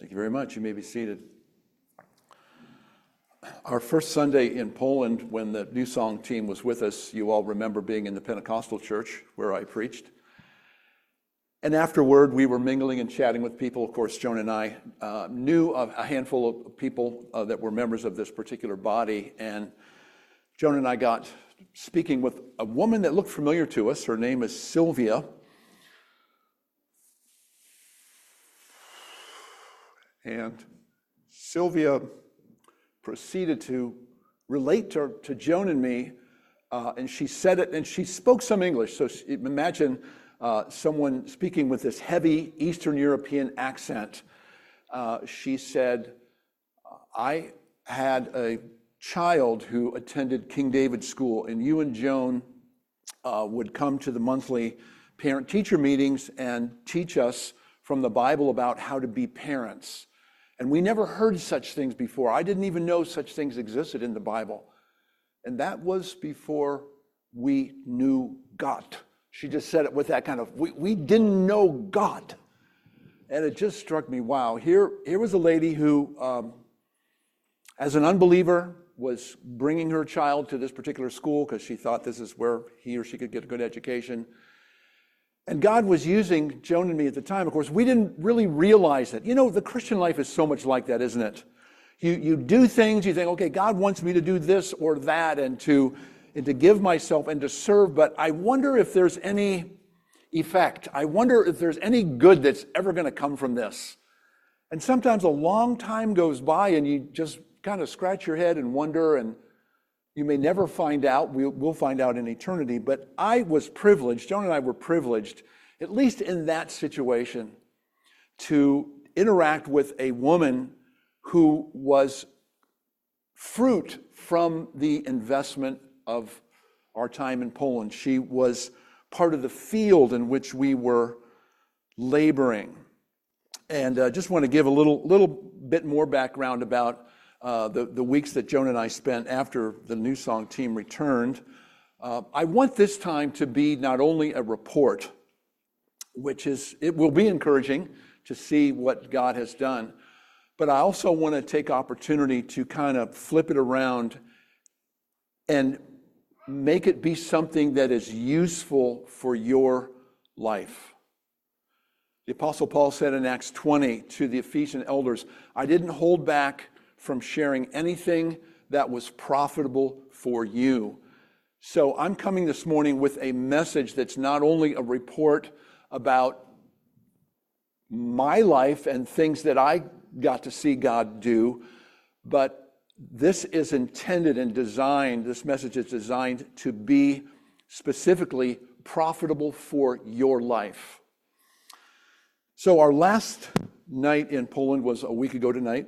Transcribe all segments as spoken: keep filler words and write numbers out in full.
Thank you very much. You may be seated. Our first Sunday in Poland, when the New Song team was with us, you all remember being in the Pentecostal church where I preached. And afterward, we were mingling and chatting with people. Of course, Joan and I uh, knew of a handful of people uh, that were members of this particular body. And Joan and I got speaking with a woman that looked familiar to us. Her name is Sylvia. And Sylvia proceeded to relate to, to Joan and me, uh, and she said it, and she spoke some English. So she, imagine uh, someone speaking with this heavy Eastern European accent. Uh, she said, I had a child who attended King David School, and you and Joan uh, would come to the monthly parent-teacher meetings and teach us from the Bible about how to be parents. And we never heard such things before. I didn't even know such things existed in the Bible. And that was before we knew God. She just said it with that kind of, we, we didn't know God. And it just struck me, wow, here, here was a lady who, um, as an unbeliever, was bringing her child to this particular school because she thought this is where he or she could get a good education. And God was using Joan and me at the time. Of course, we didn't really realize it. You know, the Christian life is so much like that, isn't it? You you do things, you think, okay, God wants me to do this or that and to, and to give myself and to serve, but I wonder if there's any effect. I wonder if there's any good that's ever going to come from this. And sometimes a long time goes by and you just kind of scratch your head and wonder, and you may never find out. We'll, we'll find out in eternity. But I was privileged, Joan and I were privileged, at least in that situation, to interact with a woman who was fruit from the investment of our time in Poland. She was part of the field in which we were laboring. And I uh, just want to give a little, little bit more background about Uh, the, the weeks that Joan and I spent after the New Song team returned. Uh, I want this time to be not only a report, which is, it will be encouraging to see what God has done, but I also want to take opportunity to kind of flip it around and make it be something that is useful for your life. The Apostle Paul said in Acts twenty to the Ephesian elders, I didn't hold back from sharing anything that was profitable for you. So I'm coming this morning with a message that's not only a report about my life and things that I got to see God do, but this is intended and designed, this message is designed to be specifically profitable for your life. So our last night in Poland was a week ago tonight.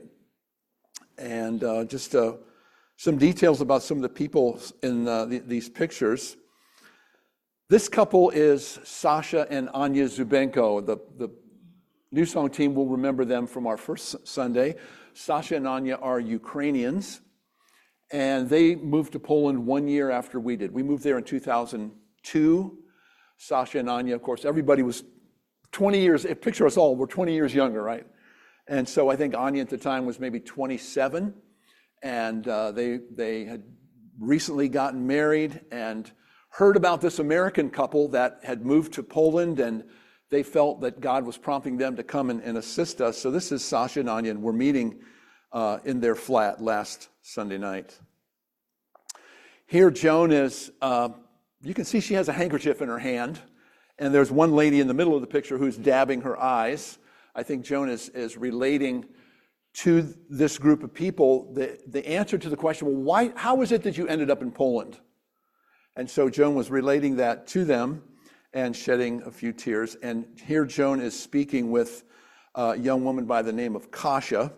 And uh, just uh, some details about some of the people in uh, the, these pictures. This couple is Sasha and Anya Zubenko. The, the New Song team will remember them from our first Sunday. Sasha and Anya are Ukrainians, and they moved to Poland one year after we did. We moved there in two thousand two. Sasha and Anya, of course, everybody was twenty years, picture us all, we're twenty years younger, right? And so I think Anya at the time was maybe twenty-seven, and uh, they they had recently gotten married and heard about this American couple that had moved to Poland, and they felt that God was prompting them to come and, and assist us. So this is Sasha and Anya, and we're meeting uh, in their flat last Sunday night. Here Joan is, uh, you can see she has a handkerchief in her hand, and there's one lady in the middle of the picture who's dabbing her eyes. I think Joan is, is relating to this group of people the, the answer to the question, well, why, how is it that you ended up in Poland? And so Joan was relating that to them and shedding a few tears. And here Joan is speaking with a young woman by the name of Kasia.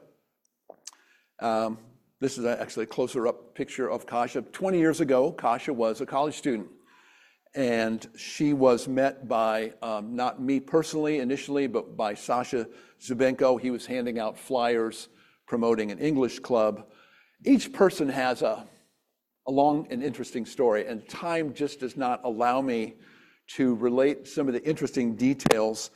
Um, this is actually a closer up picture of Kasia. twenty years ago, Kasia was a college student. And she was met by, um, not me personally initially, but by Sasha Zubenko. He was handing out flyers promoting an English club. Each person has a, a long and interesting story, and time just does not allow me to relate some of the interesting details.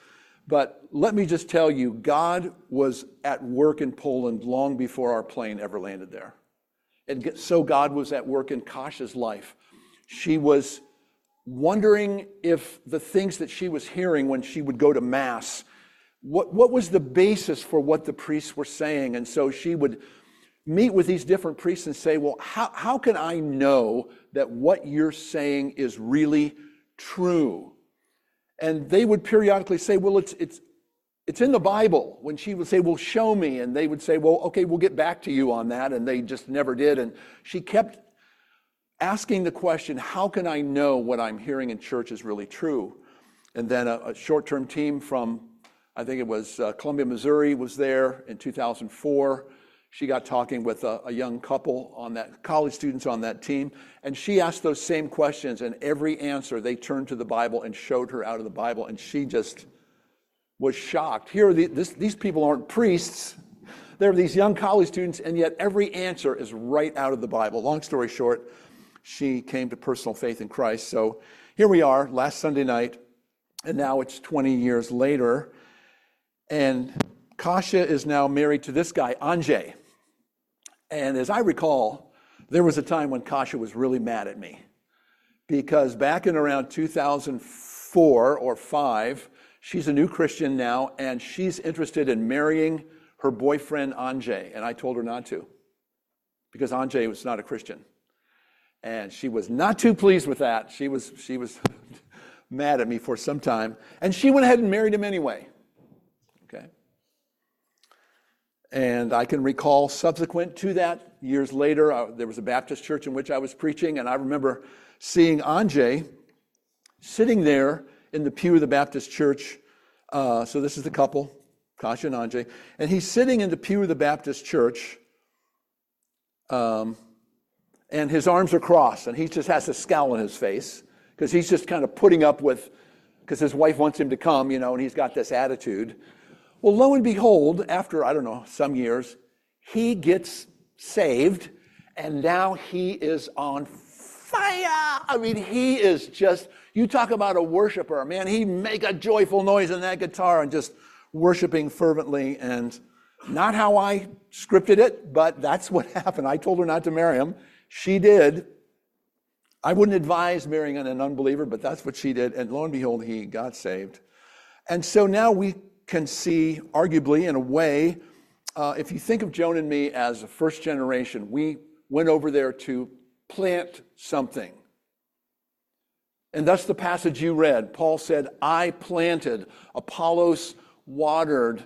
But let me just tell you, God was at work in Poland long before our plane ever landed there. And so God was at work in Kasia's life. She was wondering if the things that she was hearing when she would go to Mass, what, what was the basis for what the priests were saying? And so she would meet with these different priests and say, well, how, how can I know that what you're saying is really true? And they would periodically say, well, it's it's it's in the Bible. When she would say, well, show me. And they would say, well, okay, we'll get back to you on that. And they just never did. And she kept asking the question, how can I know what I'm hearing in church is really true? And then a, a short-term team from, I think it was uh, Columbia, Missouri, was there in two thousand four. She got talking with a, a young couple on that, college students on that team, and she asked those same questions, and every answer they turned to the Bible and showed her out of the Bible, and she just was shocked. Here, the, this, these people aren't priests. They're these young college students, and yet every answer is right out of the Bible. Long story short, she came to personal faith in Christ. So here we are, last Sunday night, and now it's twenty years later, and Kasia is now married to this guy, Andrzej. And as I recall, there was a time when Kasia was really mad at me, because back in around two thousand four or five, she's a new Christian now, and she's interested in marrying her boyfriend, Andrzej. And I told her not to, because Andrzej was not a Christian. And she was not too pleased with that. She was, she was mad at me for some time. And she went ahead and married him anyway. Okay. And I can recall subsequent to that, years later, uh, there was a Baptist church in which I was preaching, and I remember seeing Andrzej sitting there in the pew of the Baptist church. Uh, so this is the couple, Kasia and Andrzej, and he's sitting in the pew of the Baptist church, um, and his arms are crossed, and he just has a scowl on his face, because he's just kind of putting up with, because his wife wants him to come, you know, and he's got this attitude. Well, lo and behold, after, I don't know, some years, he gets saved, and now he is on fire. I mean, he is just, you talk about a worshiper, man, he make a joyful noise on that guitar and just worshiping fervently, and not how I scripted it, but that's what happened. I told her not to marry him. She did. I wouldn't advise marrying an unbeliever, but that's what she did, and lo and behold, he got saved. And so now we can see, arguably, in a way, uh, if you think of Joan and me as a first generation, we went over there to plant something. And that's the passage you read. Paul said, I planted, Apollos watered.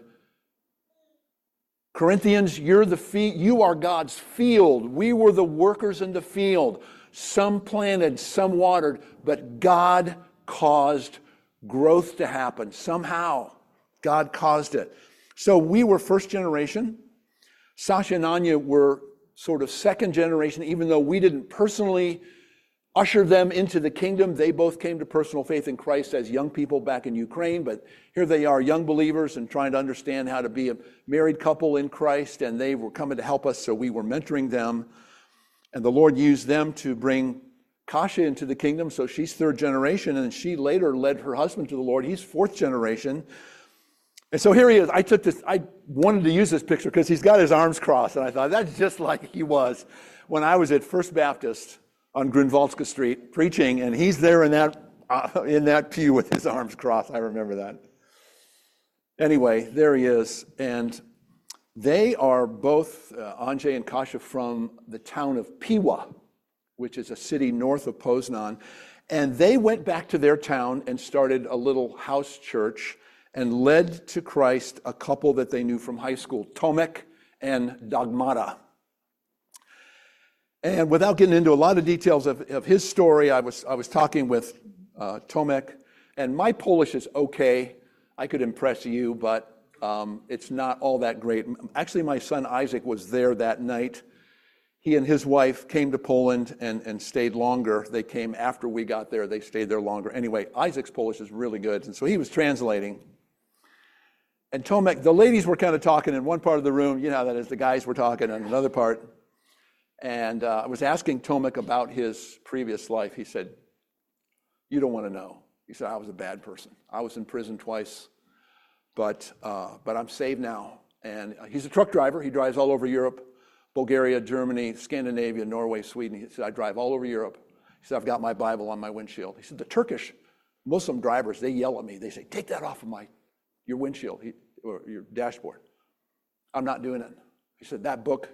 Corinthians, you're the fe- you are God's field. We were the workers in the field. Some planted, some watered, but God caused growth to happen somehow. God caused it. So we were first generation. Sasha and Anya were sort of second generation, even though we didn't personally usher them into the kingdom. They both came to personal faith in Christ as young people back in Ukraine, but here they are, young believers, and trying to understand how to be a married couple in Christ, and they were coming to help us, so we were mentoring them. And the Lord used them to bring Kasia into the kingdom, so she's third generation, and she later led her husband to the Lord. He's fourth generation. And so here he is. I took this, I wanted to use this picture because he's got his arms crossed, and I thought that's just like he was when I was at First Baptist on Grunwaldska Street preaching, and he's there in that uh, in that pew with his arms crossed. I remember that. Anyway, there he is, and they are both, uh, Andrzej and Kasia, from the town of Piła, which is a city north of Poznan, and they went back to their town and started a little house church and led to Christ a couple that they knew from high school, Tomek and Dagmara. And without getting into a lot of details of, of his story, I was I was talking with uh, Tomek, and my Polish is okay. I could impress you, but um, it's not all that great. Actually, my son Isaac was there that night. He and his wife came to Poland and, and stayed longer. They came after we got there. They stayed there longer. Anyway, Isaac's Polish is really good, and so he was translating. And Tomek, the ladies were kind of talking in one part of the room. You know how that is. The guys were talking in another part. And uh, I was asking Tomek about his previous life. He said, you don't want to know. He said, I was a bad person. I was in prison twice. but uh, but I'm saved now. And he's a truck driver. He drives all over Europe, Bulgaria, Germany, Scandinavia, Norway, Sweden. He said, I drive all over Europe. He said, I've got my Bible on my windshield. He said, the Turkish Muslim drivers, they yell at me. They say, take that off of my your windshield he, or your dashboard. I'm not doing it. He said, that book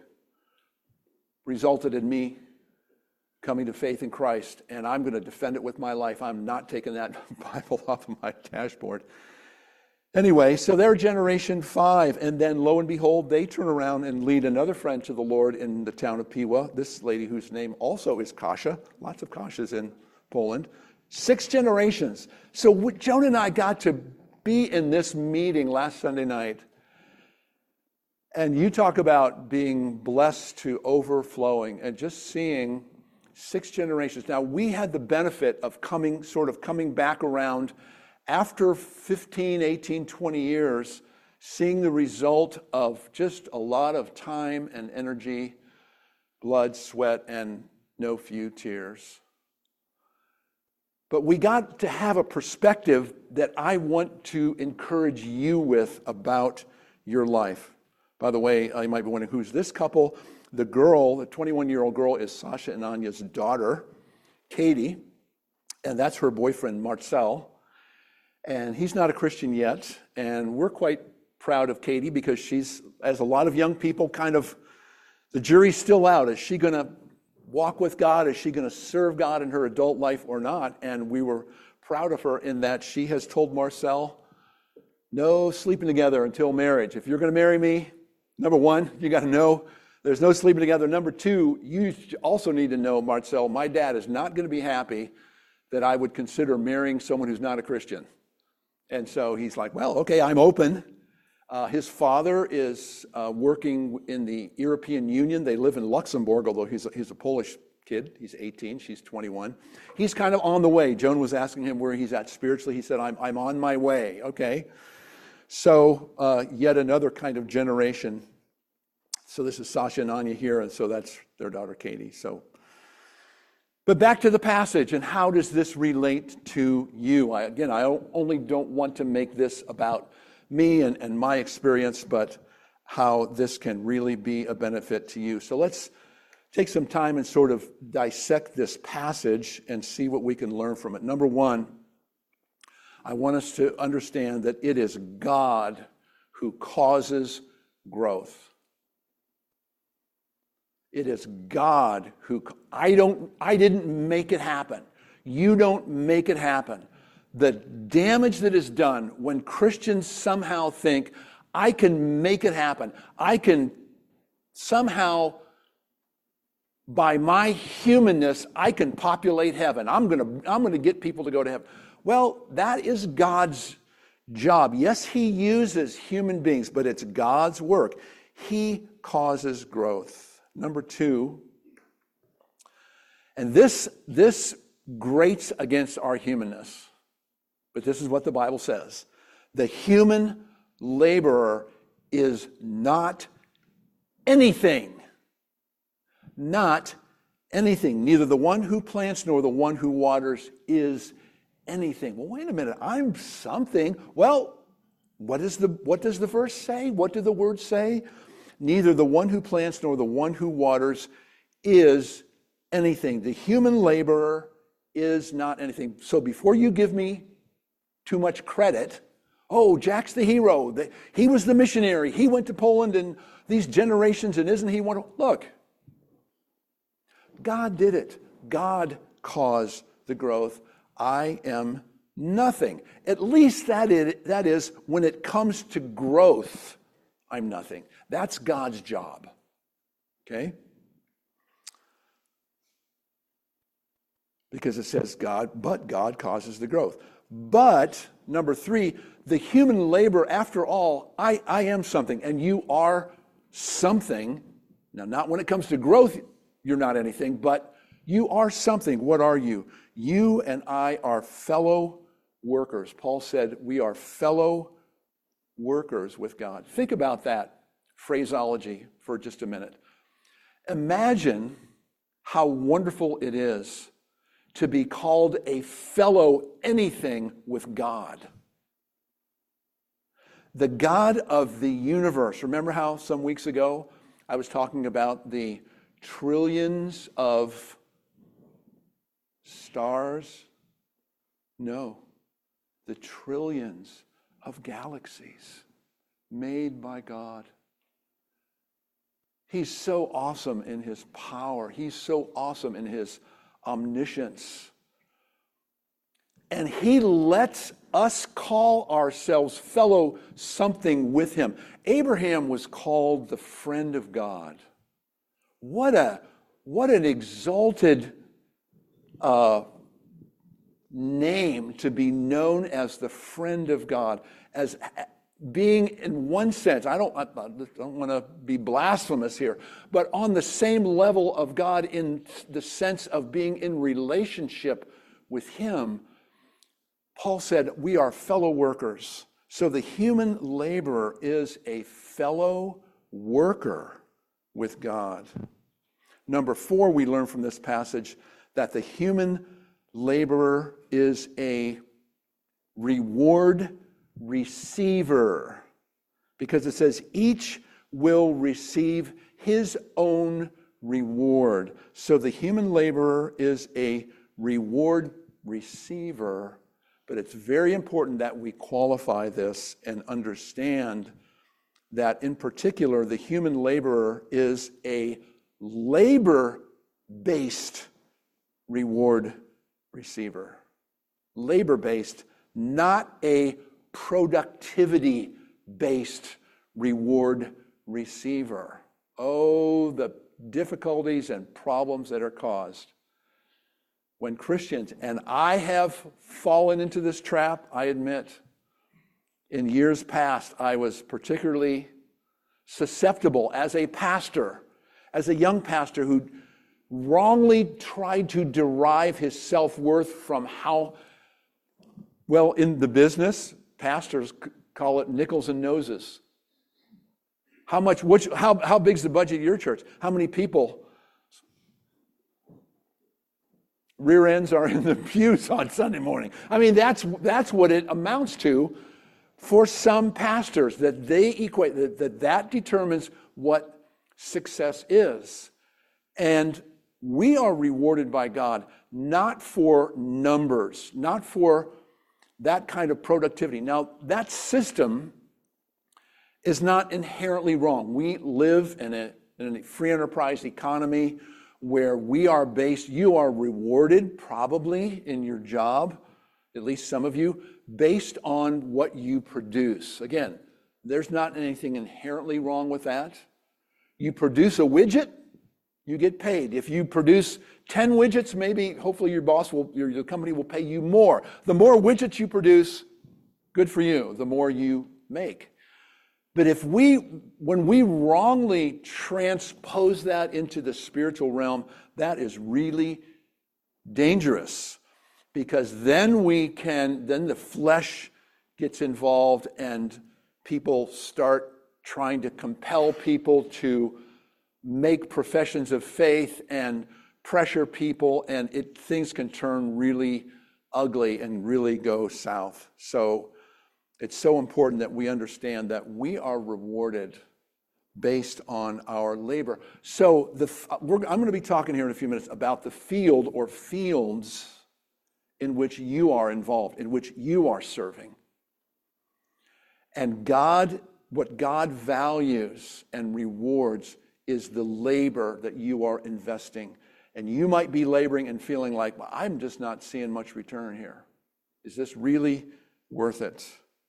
resulted in me coming to faith in Christ, and I'm going to defend it with my life. I'm not taking that Bible off of my dashboard. Anyway, so they're generation five, and then lo and behold, they turn around and lead another friend to the Lord in the town of Piła, this lady whose name also is Kasia. Lots of Kasias in Poland. Six generations. So Joan and I got to be in this meeting last Sunday night, and you talk about being blessed to overflowing and just seeing six generations. Now, we had the benefit of coming, sort of coming back around after fifteen, eighteen, twenty years, seeing the result of just a lot of time and energy, blood, sweat, and no few tears. But we got to have a perspective that I want to encourage you with about your life. By the way, you might be wondering, who's this couple? The girl, the twenty-one-year-old girl, is Sasha and Anya's daughter, Katie, and that's her boyfriend, Marcel. And he's not a Christian yet, and we're quite proud of Katie because she's, as a lot of young people, kind of, the jury's still out. Is she going to walk with God? Is she going to serve God in her adult life or not? And we were proud of her in that she has told Marcel, no sleeping together until marriage. If you're going to marry me, number one, you got to know there's no sleeping together. Number two, you also need to know, Marcel, my dad is not going to be happy that I would consider marrying someone who's not a Christian. And so he's like, well, okay, I'm open. Uh, his father is uh, working in the European Union. They live in Luxembourg, although he's a, he's a Polish kid. He's eighteen, she's twenty-one. He's kind of on the way. Joan was asking him where he's at spiritually. He said, I'm, I'm on my way, okay? So uh, yet another kind of generation. So this is Sasha and Anya here, and so that's their daughter, Katie. So, but back to the passage, and how does this relate to you? I, again, I only don't want to make this about me and, and my experience, but how this can really be a benefit to you. So let's take some time and sort of dissect this passage and see what we can learn from it. Number one, I want us to understand that it is God who causes growth. It is God who, I don't, I didn't make it happen. You don't make it happen. The damage that is done when Christians somehow think, I can make it happen. I can somehow, by my humanness, I can populate heaven. I'm gonna, I'm gonna get people to go to heaven. Well, that is God's job. Yes, he uses human beings, but it's God's work. He causes growth. Number two, and this, this grates against our humanness, but this is what the Bible says. The human laborer is not anything. Not anything. Neither the one who plants nor the one who waters is anything. Well, wait a minute. I'm something. Well, what is the, what does the verse say? What do the words say? Neither the one who plants nor the one who waters is anything. The human laborer is not anything. So before you give me too much credit, oh, Jack's the hero. He was the missionary. He went to Poland and these generations, and isn't he wonderful? Look, God did it. God caused the growth. I am nothing. At least that is, that is when it comes to growth, I'm nothing. That's God's job, okay? Because it says God, but God causes the growth. But, number three, the human labor, after all, I, I am something, and you are something. Now, not when it comes to growth, you're not anything, but you are something. What are you? You and I are fellow workers. Paul said we are fellow workers with God. Think about that phraseology for just a minute. Imagine how wonderful it is to be called a fellow anything with God. the God of the universe. Remember how some weeks ago I was talking about the trillions of stars? No, the trillions of galaxies made by God. He's so awesome in his power. He's so awesome in his omniscience. And he lets us call ourselves fellow something with him. Abraham was called the friend of God. What a what an exalted uh, name to be known as the friend of God, as being in one sense, I don't, I don't want to be blasphemous here, but on the same level of God in the sense of being in relationship with him. Paul said, we are fellow workers. So the human laborer is a fellow worker with God. Number four, we learn from this passage that the human laborer is a reward receiver, because it says each will receive his own reward. So the human laborer is a reward receiver. But it's very important that we qualify this and understand that, in particular, the human laborer is a labor-based reward receiver. Labor-based, not a productivity-based reward receiver. Oh, the difficulties and problems that are caused when Christians, and I have fallen into this trap, I admit. In years past, I was particularly susceptible as a pastor, as a young pastor who wrongly tried to derive his self-worth from how, well, in the business, pastors call it nickels and noses. How much, which, how, how big's the budget of your church? How many people rear ends are in the pews on Sunday morning? I mean, that's that's what it amounts to for some pastors, that they equate, that that, that determines what success is. And we are rewarded by God not for numbers, not for that kind of productivity. Now, that system is not inherently wrong. We live in a, in a free enterprise economy where we are based, you are rewarded probably in your job, at least some of you, based on what you produce. Again, there's not anything inherently wrong with that. You produce a widget, you get paid. If you produce ten widgets, maybe, hopefully your boss will, your, your company will pay you more. The more widgets you produce, good for you, the more you make. But if we, when we wrongly transpose that into the spiritual realm, that is really dangerous, because then we can, then the flesh gets involved and people start trying to compel people to make professions of faith and pressure people, and it, things can turn really ugly and really go south. So it's so important that we understand that we are rewarded based on our labor. So the, we're, I'm going to be talking here in a few minutes about the field or fields in which you are involved, in which you are serving. And God, what God values and rewards is the labor that you are investing. And you might be laboring and feeling like, well, I'm just not seeing much return here. Is this really worth it?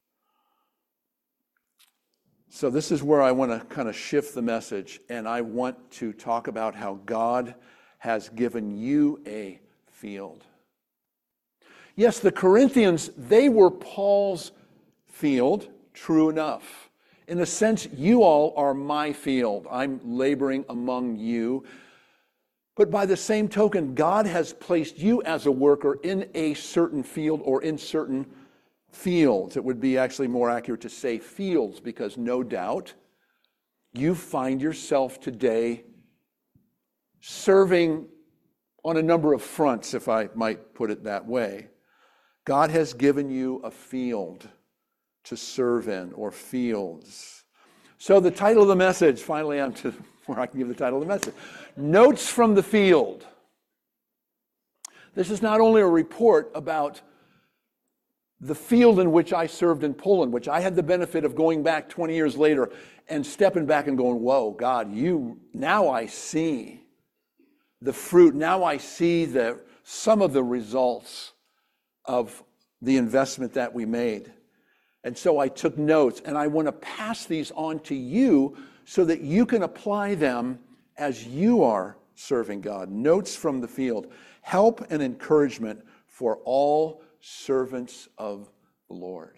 So this is where I want to kind of shift the message, and I want to talk about how God has given you a field. Yes, the Corinthians, they were Paul's field, true enough. In a sense, you all are my field. I'm laboring among you. But by the same token, God has placed you as a worker in a certain field or in certain fields. It would be actually more accurate to say fields, because no doubt you find yourself today serving on a number of fronts, if I might put it that way. God has given you a field to serve in, or fields. So the title of the message, finally I'm to where I can give the title of the message. Notes from the Field. This is not only a report about the field in which I served in Poland, which I had the benefit of going back twenty years later and stepping back and going, whoa, God, you, now I see the fruit. Now I see the, some of the results of the investment that we made. And so I took notes, and I want to pass these on to you so that you can apply them as you are serving God. Notes from the field. Help and encouragement for all servants of the Lord.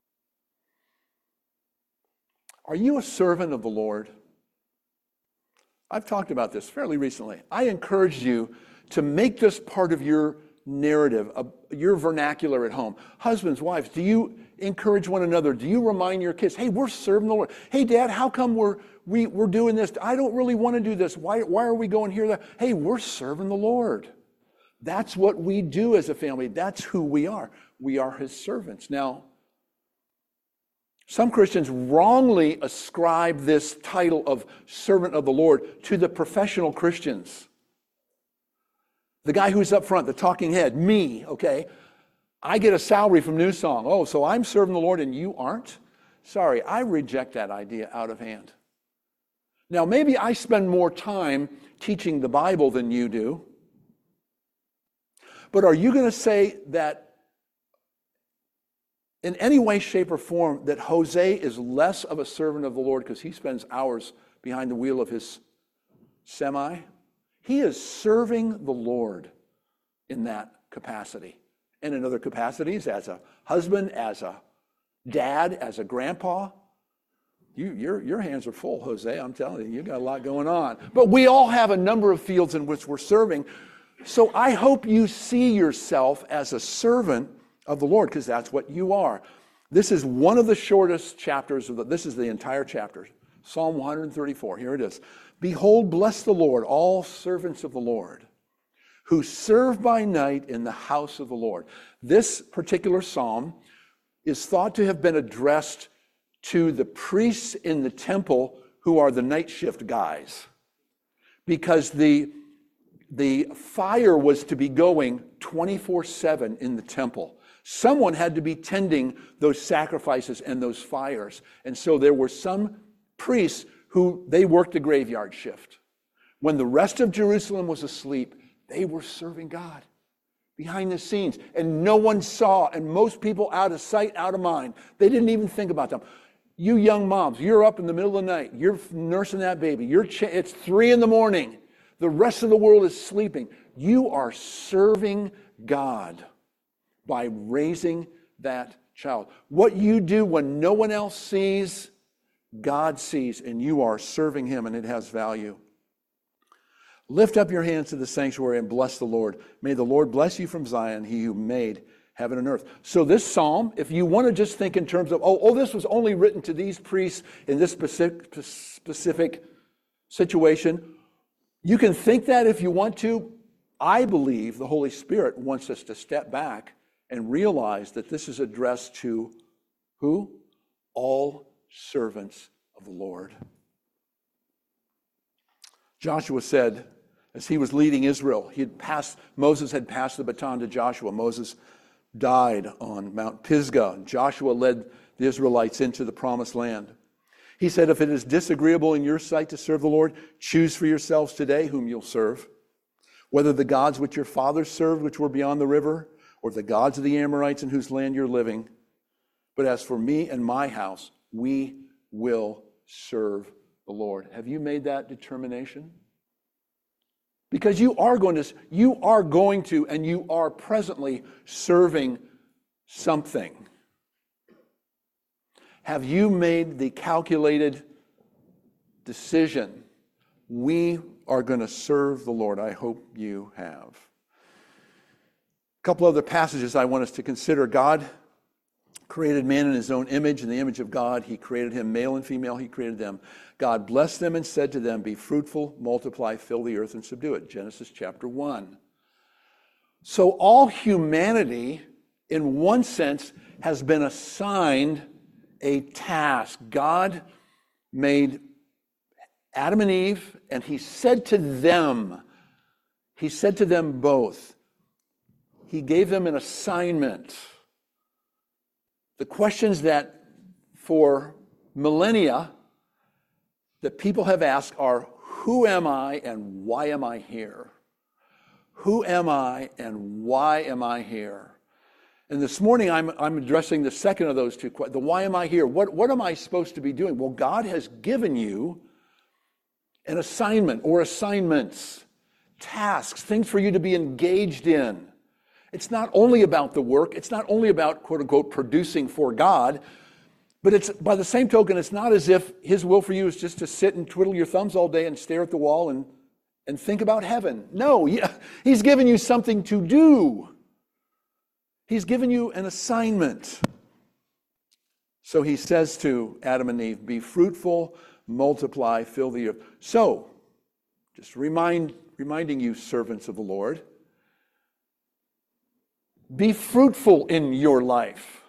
Are you a servant of the Lord? I've talked about this fairly recently. I encourage you to make this part of your narrative, uh, your vernacular at home. Husbands, wives, do you encourage one another? Do you remind your kids, hey, we're serving the Lord. Hey, Dad, how come we're we, we're doing this? I don't really want to do this. Why, why are we going here? There? Hey, we're serving the Lord. That's what we do as a family. That's who we are. We are his servants. Now, some Christians wrongly ascribe this title of servant of the Lord to the professional Christians. The guy who's up front, the talking head, me, okay? I get a salary from New Song. Oh, so I'm serving the Lord and you aren't? Sorry, I reject that idea out of hand. Now, maybe I spend more time teaching the Bible than you do. But are you going to say that in any way, shape, or form that Jose is less of a servant of the Lord because he spends hours behind the wheel of his semi? He is serving the Lord in that capacity. And in other capacities, as a husband, as a dad, as a grandpa. You, your, your hands are full, Jose. I'm telling you, you got a lot going on. But we all have a number of fields in which we're serving. So I hope you see yourself as a servant of the Lord, because that's what you are. This is one of the shortest chapters of the, this is the entire chapter. Psalm one thirty-four. Here it is. Behold, bless the Lord, all servants of the Lord, who serve by night in the house of the Lord. This particular psalm is thought to have been addressed to the priests in the temple who are the night shift guys, because the, the fire was to be going twenty-four seven in the temple. Someone had to be tending those sacrifices and those fires. And so there were some priests who, they worked a graveyard shift. When the rest of Jerusalem was asleep, they were serving God behind the scenes. And no one saw, and most people out of sight, out of mind. They didn't even think about them. You young moms, you're up in the middle of the night. You're nursing that baby. You're ch- it's three in the morning. The rest of the world is sleeping. You are serving God by raising that child. What you do when no one else sees, God sees, and you are serving him, and it has value. Lift up your hands to the sanctuary and bless the Lord. May the Lord bless you from Zion, he who made heaven and earth. So this psalm, if you want to just think in terms of, oh, oh this was only written to these priests in this specific, specific situation, you can think that if you want to. I believe the Holy Spirit wants us to step back and realize that this is addressed to who? All servants of the Lord. Joshua said, as he was leading Israel, he had passed, Moses had passed the baton to Joshua. Moses died on Mount Pisgah. Joshua led the Israelites into the promised land. He said, if it is disagreeable in your sight to serve the Lord, choose for yourselves today whom you'll serve, whether the gods which your fathers served, which were beyond the river, or the gods of the Amorites in whose land you're living. But as for me and my house, we will serve the Lord. Have you made that determination? Because you are going to, you are going to, and you are presently serving something. Have you made the calculated decision? We are going to serve the Lord. I hope you have. A couple other passages I want us to consider. God created man in his own image. In the image of God, he created him, male and female, he created them. God blessed them and said to them, be fruitful, multiply, fill the earth, and subdue it. Genesis chapter one. So all humanity, in one sense, has been assigned a task. God made Adam and Eve, and he said to them, he said to them both, he gave them an assignment. The questions that for millennia that people have asked are, who am I and why am I here? Who am I and why am I here? And this morning I'm, I'm addressing the second of those two questions. The why am I here? What, what am I supposed to be doing? Well, God has given you an assignment or assignments, tasks, things for you to be engaged in. It's not only about the work. It's not only about, quote unquote, producing for God. But it's by the same token, it's not as if his will for you is just to sit and twiddle your thumbs all day and stare at the wall and, and think about heaven. No, yeah, he's given you something to do. He's given you an assignment. So he says to Adam and Eve, be fruitful, multiply, fill the earth. So, just remind, reminding you, servants of the Lord, be fruitful in your life.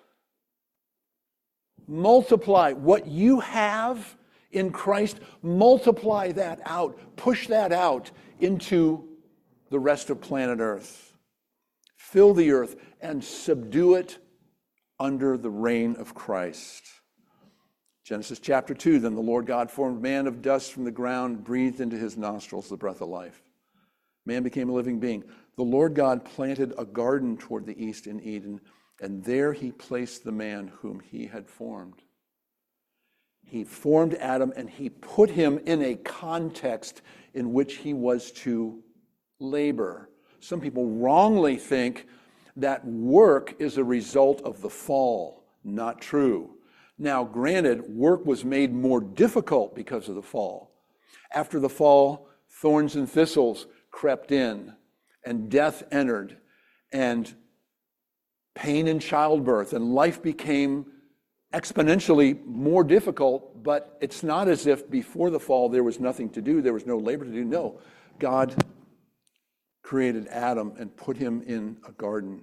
Multiply what you have in Christ. Multiply that out. Push that out into the rest of planet Earth. Fill the earth and subdue it under the reign of Christ. Genesis chapter two, then the Lord God formed man of dust from the ground, breathed into his nostrils the breath of life. Man became a living being. The Lord God planted a garden toward the east in Eden, and there he placed the man whom he had formed. He formed Adam, and he put him in a context in which he was to labor. Some people wrongly think that work is a result of the fall. Not true. Now, granted, work was made more difficult because of the fall. After the fall, thorns and thistles crept in, and death entered, and pain in childbirth, and life became exponentially more difficult, but it's not as if before the fall there was nothing to do, there was no labor to do. No, God created Adam and put him in a garden.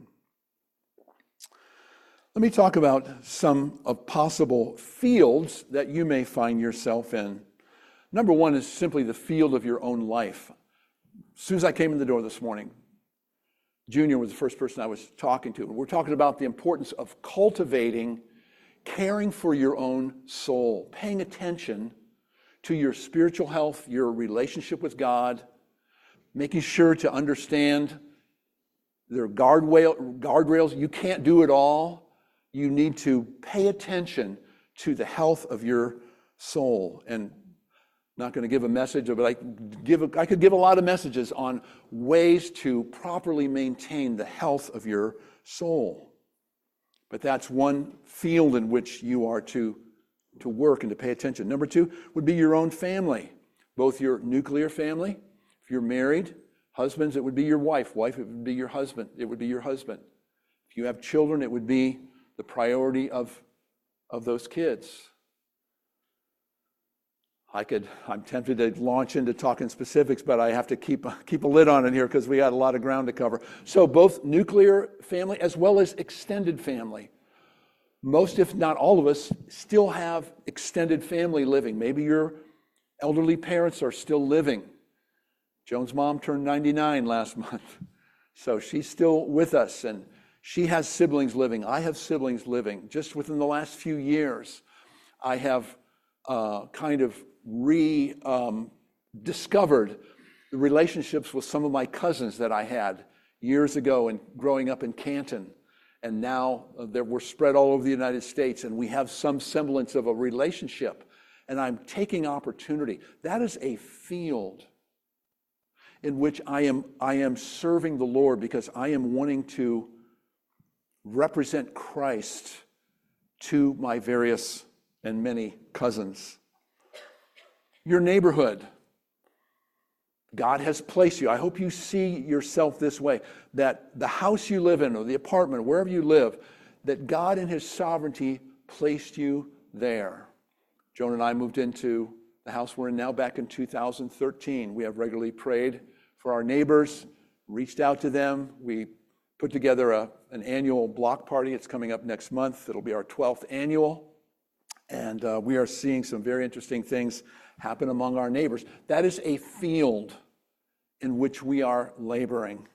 Let me talk about some of possible fields that you may find yourself in. Number one is simply the field of your own life. As soon as I came in the door this morning, Junior was the first person I was talking to. We're talking about the importance of cultivating, caring for your own soul, paying attention to your spiritual health, your relationship with God, making sure to understand there are guardrail, guardrails. You can't do it all. You need to pay attention to the health of your soul. And not going to give a message, but I, give a, I could give a lot of messages on ways to properly maintain the health of your soul. But that's one field in which you are to, to work and to pay attention. Number two would be your own family, both your nuclear family. If you're married, husbands, it would be your wife. Wife, it would be your husband. It would be your husband. If you have children, it would be the priority of, of those kids. I could, I'm tempted to launch into talking specifics, but I have to keep, keep a lid on it here because we got a lot of ground to cover. So both nuclear family as well as extended family. Most, if not all of us, still have extended family living. Maybe your elderly parents are still living. Joan's mom turned ninety-nine last month, so she's still with us, and she has siblings living. I have siblings living. Just within the last few years, I have uh, kind of rediscovered um, the relationships with some of my cousins that I had years ago and growing up in Canton. And now uh, that we're spread all over the United States, and we have some semblance of a relationship. And I'm taking opportunity. That is a field in which I am, I am serving the Lord because I am wanting to represent Christ to my various and many cousins. Your neighborhood. God has placed you. I hope you see yourself this way, that the house you live in or the apartment, wherever you live, that God in his sovereignty placed you there. Joan and I moved into the house we're in now back in two thousand thirteen. We have regularly prayed for our neighbors, reached out to them. We put together a, an annual block party. It's coming up next month. It'll be our twelfth annual. And uh, we are seeing some very interesting things happen among our neighbors. That is a field in which we are laboring.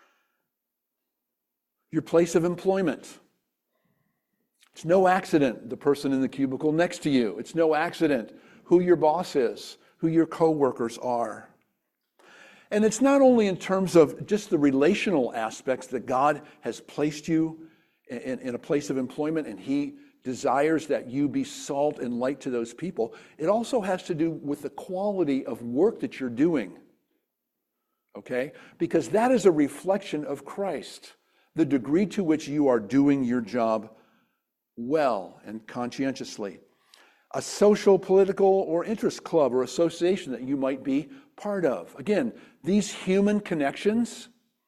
Your place of employment. It's no accident the person in the cubicle next to you. It's no accident who your boss is, who your coworkers are. And it's not only in terms of just the relational aspects that God has placed you in, in a place of employment, and He desires that you be salt and light to those people. It also has to do with the quality of work that you're doing. Okay? Because that is a reflection of Christ, the degree to which you are doing your job well and conscientiously. A social, political, or interest club or association that you might be part of. Again, these human connections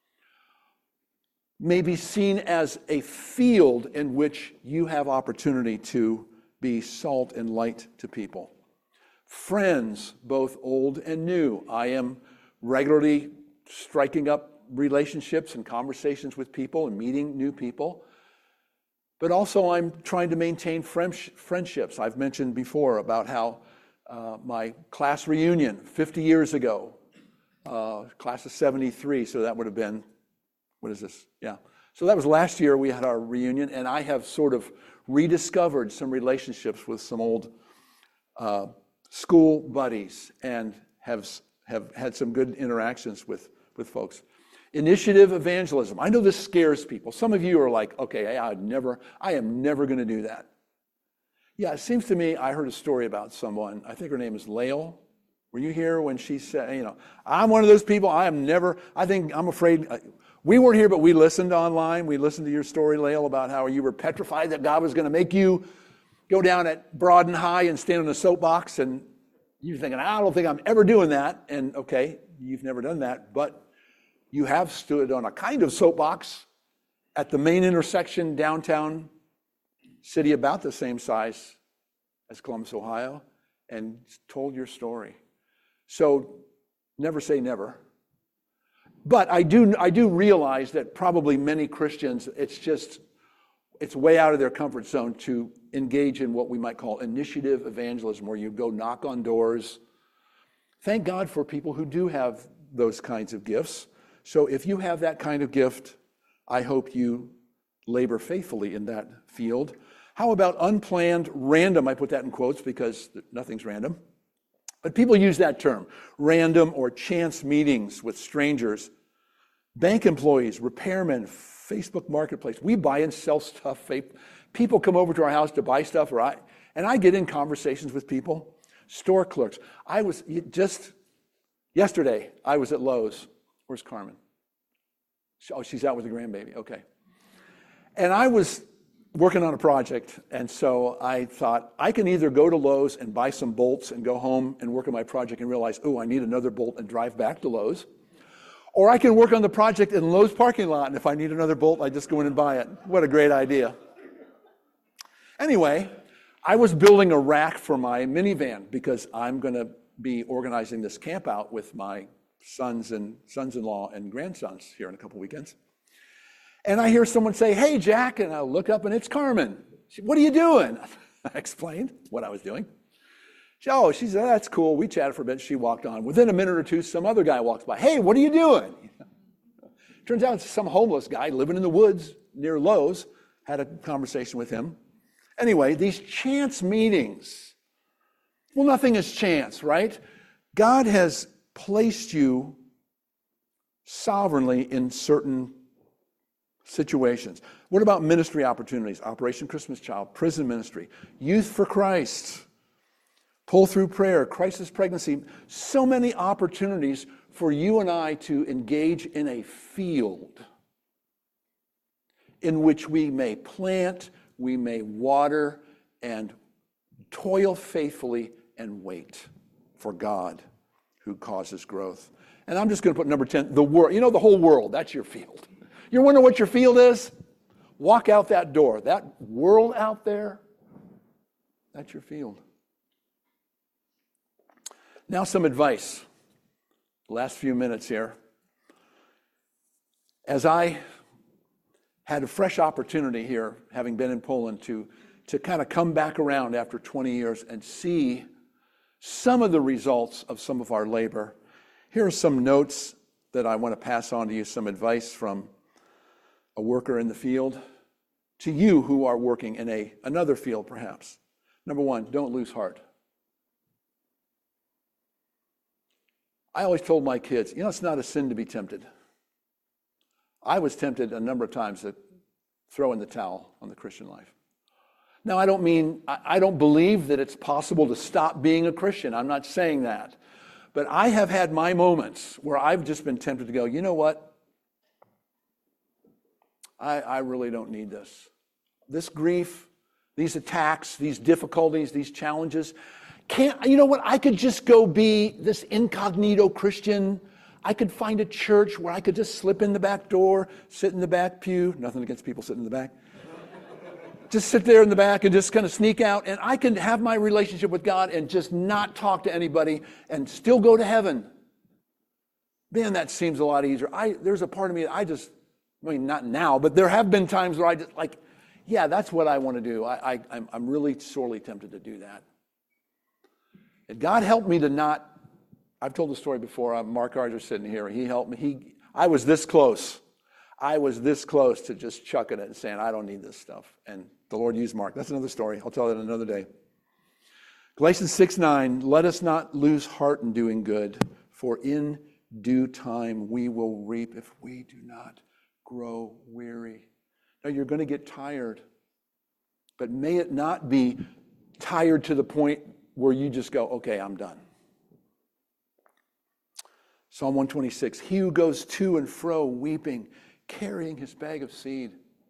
may be seen as a field in which you have opportunity to be salt and light to people. Friends, both old and new. I am regularly striking up relationships and conversations with people and meeting new people. But also I'm trying to maintain friendships. I've mentioned before about how uh, my class reunion fifty years ago, uh, class of seventy-three, so that would have been, what is this? Yeah. So that was last year we had our reunion, and I have sort of rediscovered some relationships with some old uh, school buddies and have, have had some good interactions with, with folks. Initiative evangelism. I know this scares people. Some of you are like, okay, I'd never, I am never going to do that. Yeah, it seems to me, I heard a story about someone, I think her name is Lael. Were you here when she said, you know, I'm one of those people, I am never, I think, I'm afraid, we weren't here, but we listened online. We listened to your story, Lael, about how you were petrified that God was going to make you go down at Broad and High and stand on a soapbox, and you're thinking, I don't think I'm ever doing that. And okay, you've never done that, but you have stood on a kind of soapbox at the main intersection downtown city about the same size as Columbus, Ohio, and told your story. So never say never. But I do, I do realize that probably many Christians, it's just, it's way out of their comfort zone to engage in what we might call initiative evangelism, where you go knock on doors. Thank God for people who do have those kinds of gifts. So if you have that kind of gift, I hope you labor faithfully in that field. How about unplanned, random? I put that in quotes because nothing's random. But people use that term, random or chance meetings with strangers, bank employees, repairmen, Facebook Marketplace. We buy and sell stuff. People come over to our house to buy stuff, or I, and I get in conversations with people. Store clerks. I was just yesterday, I was at Lowe's. Where's Carmen? Oh, she's out with the grandbaby. Okay. And I was working on a project, and so I thought, I can either go to Lowe's and buy some bolts and go home and work on my project and realize, oh, I need another bolt and drive back to Lowe's. Or I can work on the project in Lowe's parking lot, and if I need another bolt, I just go in and buy it. What a great idea. Anyway, I was building a rack for my minivan because I'm going to be organizing this camp out with my sons and sons-in-law and grandsons here in a couple weekends. And I hear someone say, hey, Jack, and I look up and it's Carmen. She, what are you doing? I explained what I was doing. She, oh, she said, that's cool. We chatted for a bit. She walked on. Within a minute or two, some other guy walks by. Hey, what are you doing? Turns out it's some homeless guy living in the woods near Lowe's. Had a conversation with him. Anyway, these chance meetings. Well, nothing is chance, right? God has placed you sovereignly in certain situations. What about ministry opportunities? Operation Christmas Child, prison ministry, Youth for Christ, Pull Through Prayer, crisis pregnancy. So many opportunities for you and I to engage in a field in which we may plant, we may water, and toil faithfully and wait for God who causes growth. And I'm just going to put number ten, the world. You know, the whole world, that's your field. You wonder what your field is? Walk out that door. That world out there, that's your field. Now some advice. Last few minutes here. As I had a fresh opportunity here, having been in Poland, to to kind of come back around after twenty years and see some of the results of some of our labor. Here are some notes that I want to pass on to you, some advice from a worker in the field to you who are working in a another field perhaps. Number one, don't lose heart. I always told my kids, you know, it's not a sin to be tempted. I was tempted a number of times to throw in the towel on the Christian life. Now, I don't mean, I don't believe that it's possible to stop being a Christian. I'm not saying that. But I have had my moments where I've just been tempted to go, you know what? I, I really don't need this. This grief, these attacks, these difficulties, these challenges, can't, you know what? I could just go be this incognito Christian. I could find a church where I could just slip in the back door, sit in the back pew. Nothing against people sitting in the back. Just sit there in the back and just kind of sneak out, and I can have my relationship with God and just not talk to anybody and still go to heaven. Man, that seems a lot easier. I there's a part of me that I just, I mean, not now, but there have been times where I just like, yeah, that's what I want to do. I, I I'm, I'm really sorely tempted to do that. And God helped me to not. I've told the story before. I'm Mark Arger sitting here. He helped me. He I was this close. I was this close to just chucking it and saying, I don't need this stuff. And the Lord used Mark. That's another story. I'll tell it another day. Galatians six nine, let us not lose heart in doing good, for in due time we will reap if we do not grow weary. Now, you're going to get tired, but may it not be tired to the point where you just go, okay, I'm done. Psalm one twenty-six, he who goes to and fro weeping, carrying his bag of seed.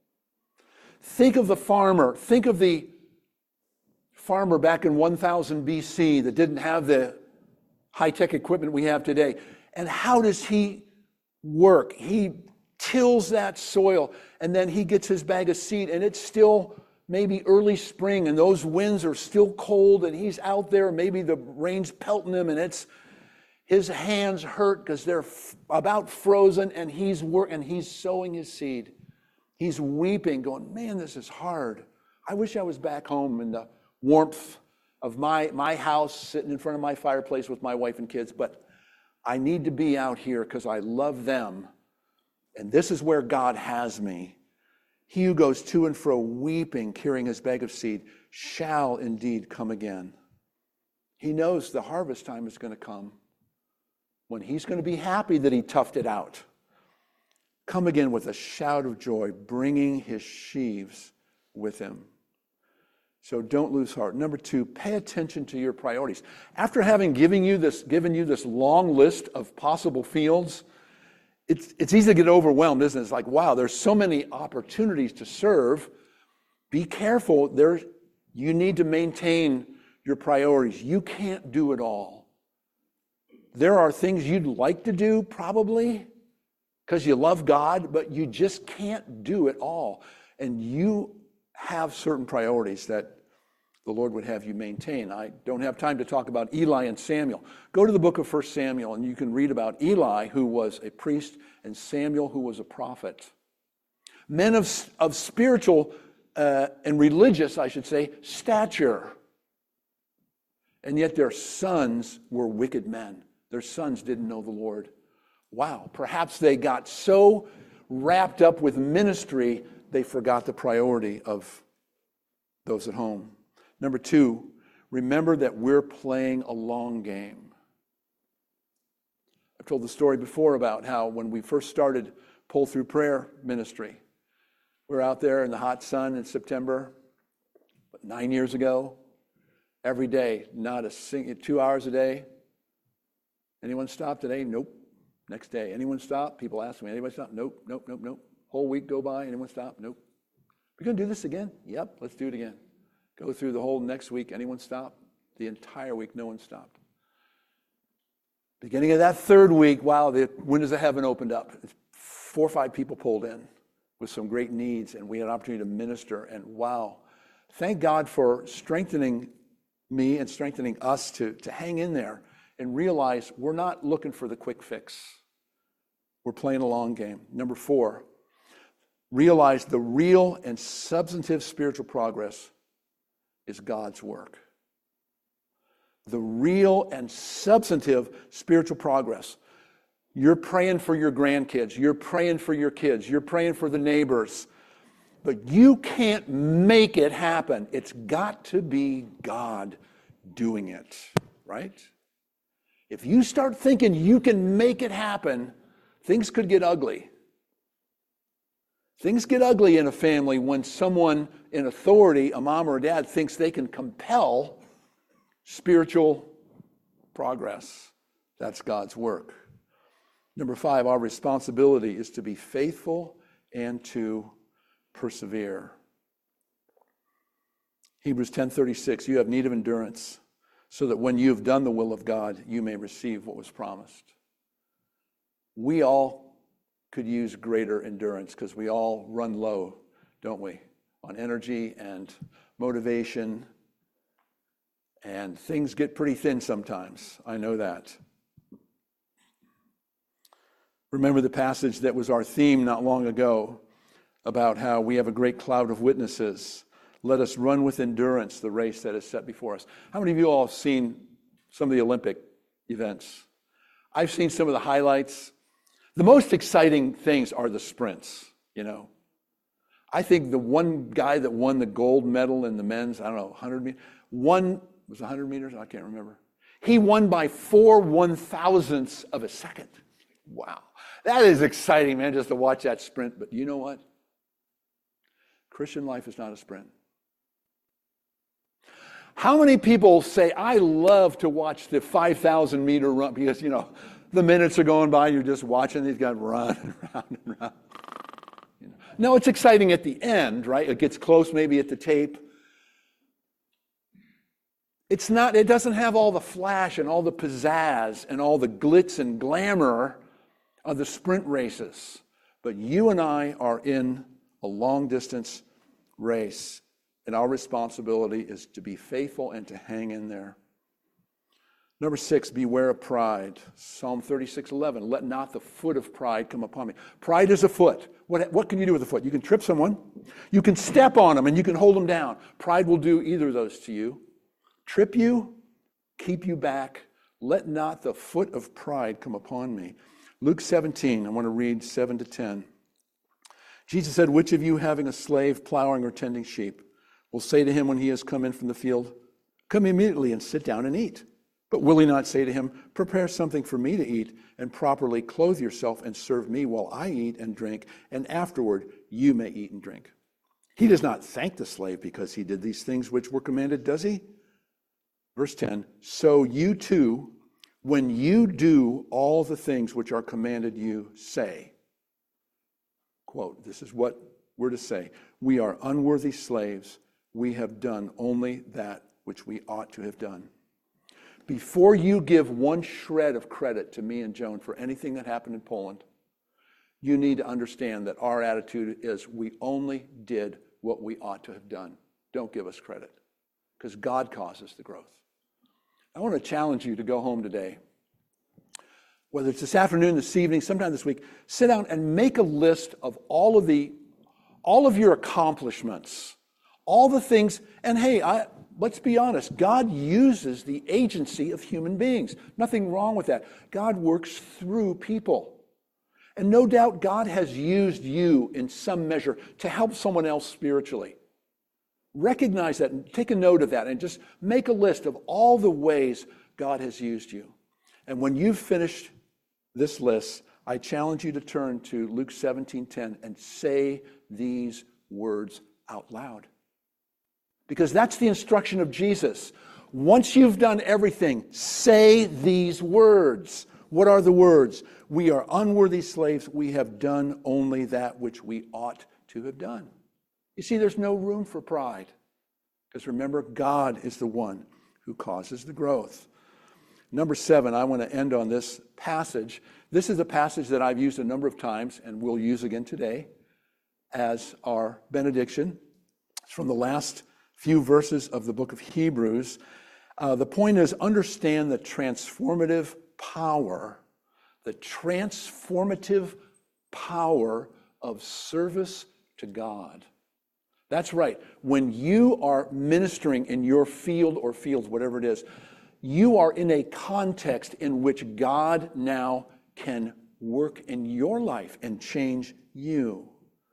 Think of the farmer. Think of the farmer back in one thousand B C that didn't have the high-tech equipment we have today. And how does he work? He tills that soil, and then he gets his bag of seed, and it's still maybe early spring, and those winds are still cold, and he's out there, maybe the rain's pelting him, and it's his hands hurt because they're f- about frozen, and he's work and he's sowing his seed. He's weeping, going, man, this is hard. I wish I was back home in the warmth of my, my house, sitting in front of my fireplace with my wife and kids, but I need to be out here because I love them, and this is where God has me. He who goes to and fro weeping, carrying his bag of seed, shall indeed come again. He knows the harvest time is going to come, when he's going to be happy that he toughed it out. Come again with a shout of joy, bringing his sheaves with him. So don't lose heart. Number two, pay attention to your priorities. After having given you this, given you this long list of possible fields, it's, it's easy to get overwhelmed, isn't it? It's like, wow, there's so many opportunities to serve. Be careful. There, you need to maintain your priorities. You can't do it all. There are things you'd like to do, probably, because you love God, but you just can't do it all. And you have certain priorities that the Lord would have you maintain. I don't have time to talk about Eli and Samuel. Go to the book of First Samuel, and you can read about Eli, who was a priest, and Samuel, who was a prophet. Men of, of spiritual uh, and religious, I should say, stature. And yet their sons were wicked men. Their sons didn't know the Lord. Wow, perhaps they got so wrapped up with ministry, they forgot the priority of those at home. Number two, remember that we're playing a long game. I've told the story before about how when we first started Pull Through Prayer ministry, we were out there in the hot sun in September, but nine years ago, every day, not a single, two hours a day. Anyone stop today? Nope. Next day. Anyone stop? People ask me, anybody stop? Nope, nope, nope, nope. Whole week go by, anyone stop? Nope. We're going to do this again? Yep, let's do it again. Go through the whole next week. Anyone stop? The entire week, no one stopped. Beginning of that third week, wow, the windows of heaven opened up. Four or five people pulled in with some great needs, and we had an opportunity to minister, and wow. Thank God for strengthening me and strengthening us to, to hang in there and realize we're not looking for the quick fix. We're playing a long game. Number four, realize the real and substantive spiritual progress is God's work. The real and substantive spiritual progress. You're praying for your grandkids. You're praying for your kids. You're praying for the neighbors. But you can't make it happen. It's got to be God doing it, right? If you start thinking you can make it happen, things could get ugly. Things get ugly in a family when someone in authority, a mom or a dad, thinks they can compel spiritual progress. That's God's work. Number five, our responsibility is to be faithful and to persevere. Hebrews ten thirty-six, you have need of endurance, so that when you have done the will of God, you may receive what was promised. We all could use greater endurance because we all run low, don't we, on energy and motivation, and things get pretty thin sometimes. I know that. Remember the passage that was our theme not long ago about how we have a great cloud of witnesses. Let us run with endurance the race that is set before us. How many of you all have seen some of the Olympic events? I've seen some of the highlights. The most exciting things are the sprints, you know. I think the one guy that won the gold medal in the men's, I don't know, one hundred meters, one, was it one hundred meters? I can't remember. He won by four one-thousandths of a second. Wow. That is exciting, man, just to watch that sprint. But you know what? Christian life is not a sprint. How many people say, I love to watch the five thousand meter run because, you know, the minutes are going by, you're just watching these guys run and round and round. You know. No, it's exciting at the end, right? It gets close maybe at the tape. It's not, it doesn't have all the flash and all the pizzazz and all the glitz and glamour of the sprint races. But you and I are in a long distance race, and our responsibility is to be faithful and to hang in there. Number six, beware of pride. Psalm thirty-six eleven, let not the foot of pride come upon me. Pride is a foot. What, what can you do with a foot? You can trip someone, you can step on them, and you can hold them down. Pride will do either of those to you. Trip you, keep you back. Let not the foot of pride come upon me. Luke seventeen, I want to read seven to ten. Jesus said, which of you having a slave plowing or tending sheep will say to him when he has come in from the field, come immediately and sit down and eat? But will he not say to him, prepare something for me to eat and properly clothe yourself and serve me while I eat and drink, and afterward you may eat and drink? He does not thank the slave because he did these things which were commanded, does he? Verse ten, so you too, when you do all the things which are commanded you, say, quote, this is what we're to say, we are unworthy slaves, we have done only that which we ought to have done. Before you give one shred of credit to me and Joan for anything that happened in Poland, you need to understand that our attitude is we only did what we ought to have done. Don't give us credit, because God causes the growth. I want to challenge you to go home today, whether it's this afternoon, this evening, sometime this week, sit down and make a list of all of the, all of your accomplishments, all the things, and hey, I, let's be honest, God uses the agency of human beings. Nothing wrong with that. God works through people. And no doubt God has used you in some measure to help someone else spiritually. Recognize that and take a note of that and just make a list of all the ways God has used you. And when you've finished this list, I challenge you to turn to Luke seventeen ten and say these words out loud. Because that's the instruction of Jesus. Once you've done everything, say these words. What are the words? We are unworthy slaves. We have done only that which we ought to have done. You see, there's no room for pride. Because remember, God is the one who causes the growth. Number seven, I want to end on this passage. This is a passage that I've used a number of times and will use again today as our benediction. It's from the last few verses of the book of Hebrews. Uh, the point is, understand the transformative power, the transformative power of service to God. That's right. When you are ministering in your field or fields, whatever it is, you are in a context in which God now can work in your life and change you.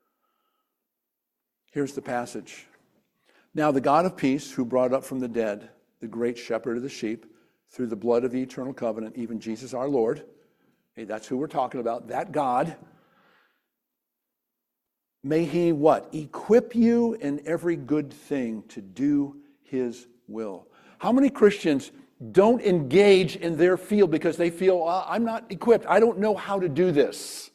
Here's the passage. Now the God of peace, who brought up from the dead the great shepherd of the sheep, through the blood of the eternal covenant, even Jesus our Lord, hey, that's who we're talking about, that God, may he what? Equip you in every good thing to do his will. How many Christians don't engage in their field because they feel, oh, I'm not equipped, I don't know how to do this?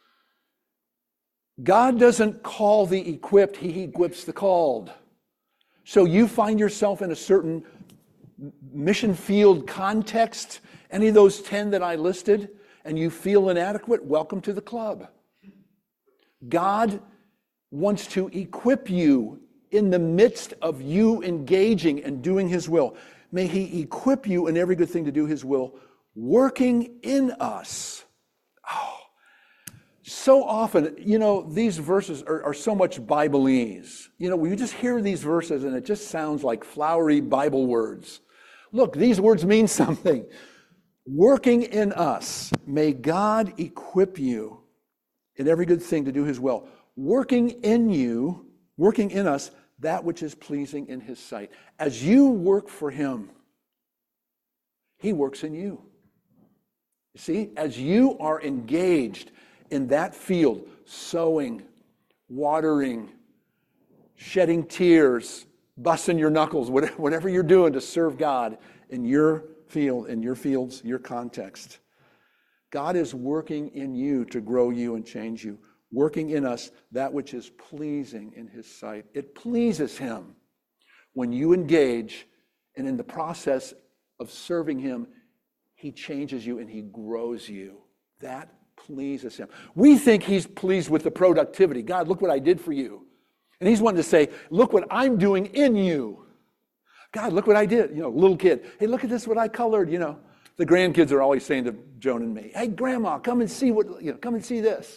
God doesn't call the equipped, he equips the called. So you find yourself in a certain mission field context, any of those ten that I listed, and you feel inadequate, welcome to the club. God wants to equip you in the midst of you engaging and doing his will. May he equip you in every good thing to do his will, working in us. Oh, so often, you know, these verses are, are so much Bibleese. You know, we just hear these verses and it just sounds like flowery Bible words. Look, these words mean something. Working in us, may God equip you in every good thing to do his will. Working in you, working in us, that which is pleasing in his sight. As you work for him, he works in you. You see, as you are engaged in that field, sowing, watering, shedding tears, busting your knuckles, whatever you're doing to serve God in your field, in your fields, your context. God is working in you to grow you and change you, working in us that which is pleasing in his sight. It pleases him when you engage, and in the process of serving him, he changes you and he grows you. That pleases him. We think he's pleased with the productivity. God, look what I did for you. And he's wanting to say, look what I'm doing in you. God, look what I did. You know, little kid. Hey, look at this, what I colored, you know. The grandkids are always saying to Joan and me, hey, Grandma, come and see what, you know, come and see this.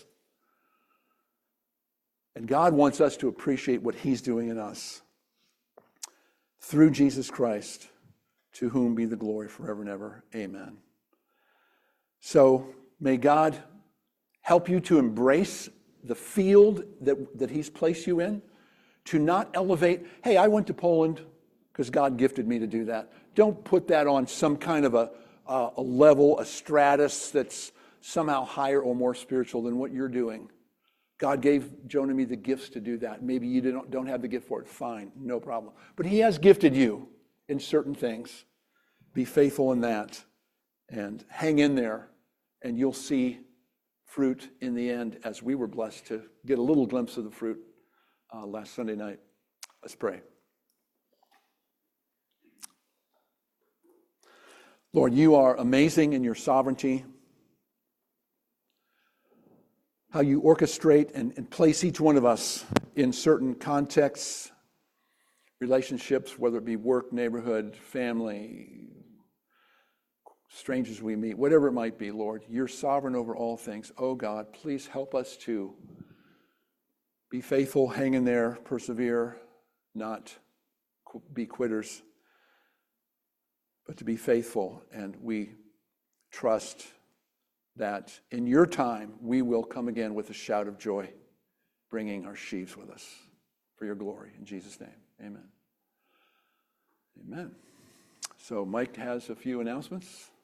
And God wants us to appreciate what he's doing in us. Through Jesus Christ, to whom be the glory forever and ever. Amen. So may God help you to embrace the field that, that he's placed you in, to not elevate, hey, I went to Poland because God gifted me to do that. Don't put that on some kind of a, a, a level, a stratus that's somehow higher or more spiritual than what you're doing. God gave Joan and me the gifts to do that. Maybe you don't, don't have the gift for it. Fine, no problem. But he has gifted you in certain things. Be faithful in that and hang in there, and you'll see fruit in the end, as we were blessed to get a little glimpse of the fruit uh, last Sunday night. Let's pray. Lord, you are amazing in your sovereignty, how you orchestrate and, and place each one of us in certain contexts, relationships, whether it be work, neighborhood, family, strangers we meet, whatever it might be, Lord. You're sovereign over all things. Oh God, please help us to be faithful, hang in there, persevere, not be quitters, but to be faithful. And we trust that in your time we will come again with a shout of joy, bringing our sheaves with us for your glory. In Jesus' name, amen. Amen. So Mike has a few announcements.